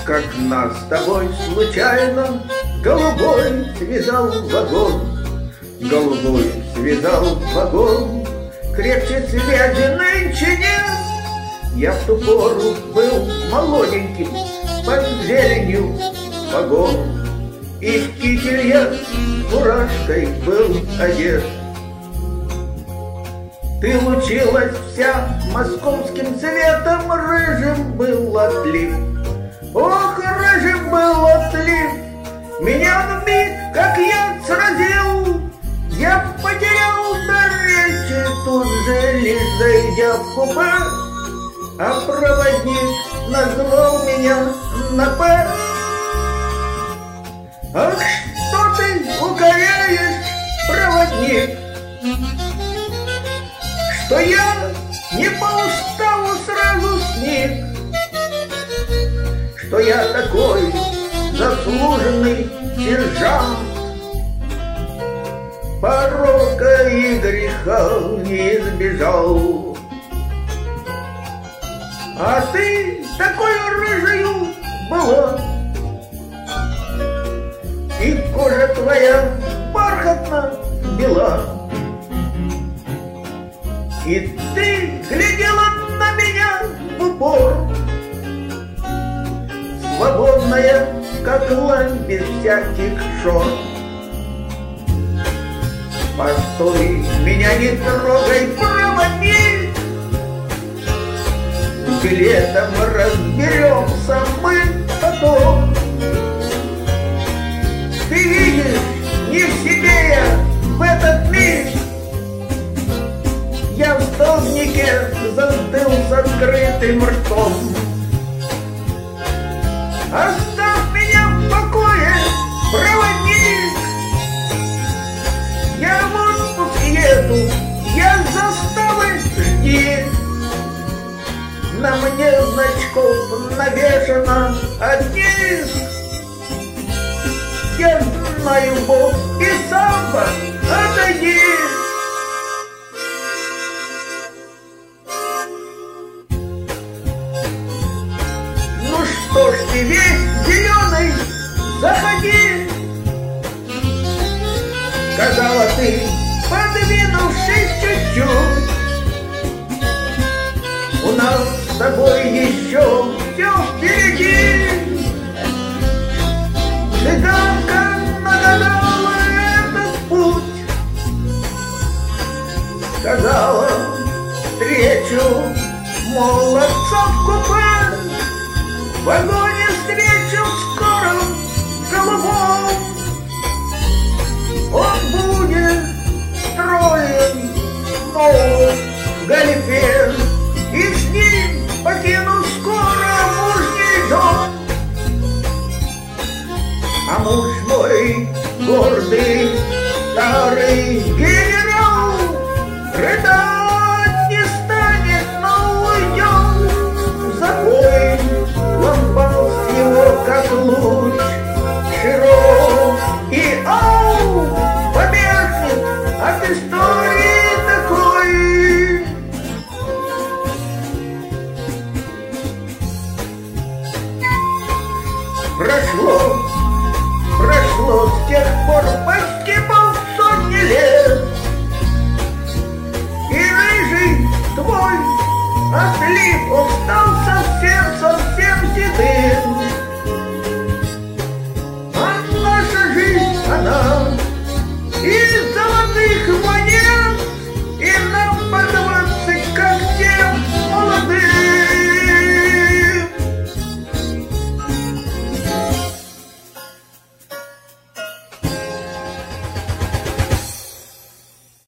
как нас с тобой случайно голубой связал вагон. Голубой связал вагон, крепче связи нынче нет. Я в ту пору был молоденьким, под зеленью вагон, и в китель я фуражкой был одет. Ты лучилась вся московским цветом, рыжим был отлив. Ох, рыжим был отлив, меня вмиг, как яд, сразил. Я потерял дар речи, тут же лишь зайдя в купе, а проводник назвал меня на «П». Ах, что ты укоряешь, проводник, что я не по уставу сразу сник, что я такой заслуженный сержант, порока и греха не избежал. А ты такой рыжою была, и кожа твоя бархатно бела, и ты глядела на меня в упор, свободная, как лань без всяких шор. Постой, меня не трогай, проводник, с билетом разберемся мы потом. Ты видишь, не в себе я в этот миг, я в столбнике застыл с открытым ртом. Оставь меня в покое, проводник, я в отпуск еду, я заставы жди. На мне значков навешано одних, я знаю, Бог и самбо, отойди. Ну что ж ты весь зеленый, заходи, сказала ты, подвинувшись чуть-чуть. У нас с тобой еще все впереди. Цыганка нагадала этот путь, сказала, встречу молодца в купе, в вагоне встречу в скором голубом. Он будет строен новый галифе, и с ним покину скоро мужний дом. А муж мой гордый старый генерал рыдать не станет, но уйдет в запой. Лампал с его, как луч, широк и побежит от истории такой. Прошло с тех пор почти полсотни лет, и рыжий твой отлив, он стал совсем седым. А наша жизнь, она